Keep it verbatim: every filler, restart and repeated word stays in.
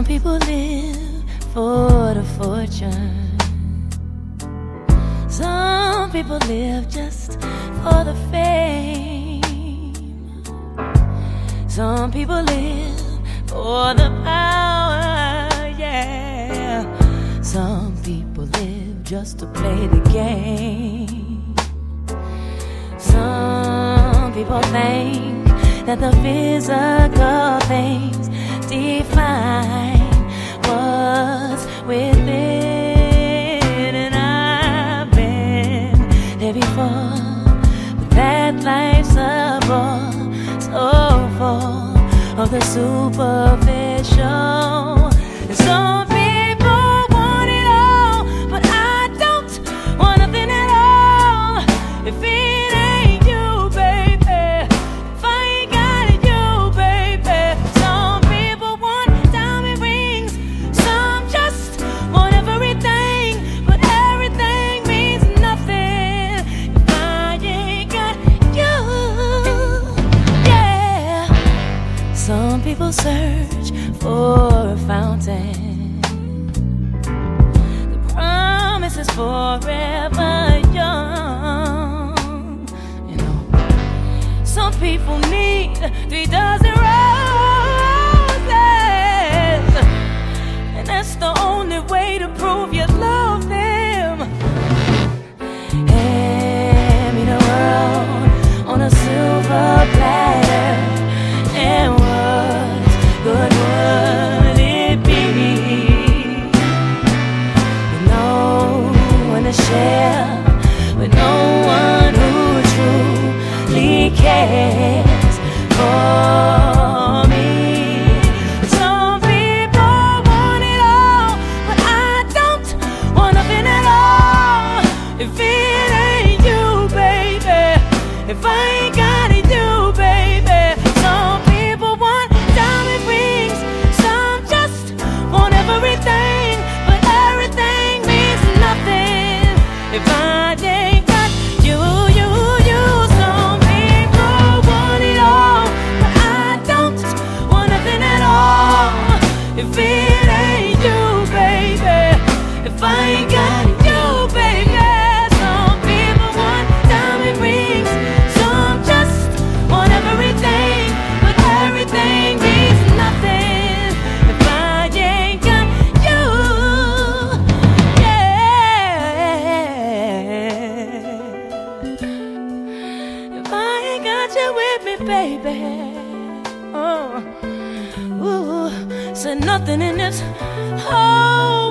Some people live for the fortune. Some people live just for the fame. Some people live for the power, yeah. Some people live just to play the game. Some people think that the physical things define what's within. And I've been there before, but that life's a bore, so full of the superficial. And some people want it all, but I don't want nothing at all. If it ain't you, baby, if I ain't got it, you, baby. Some people want diamond rings, some just want everything, but everything means nothing if I ain't got you. Yeah. Some people search for a fountain. The promise is forever young. You know, some people need three dozen roses, and that's the only way to prove you love them. Hand me the world on a silver platter, and what good would it be with no one to share, with no one who truly cares for me? Some people want it all, but I don't want nothing at all. If it ain't you, baby, if I ain't got it, you, baby. Some people want diamond rings, some just want everything, but everything means nothing if I ain't got you, you, you. Some people want it all, but I don't want nothing at all. If it ain't you, baby, if I ain't got you, baby. Some people want diamond rings, some just want everything, but everything means nothing if I ain't got you. Yeah. If I ain't got you with me, baby. Oh, ooh, said nothing in this whole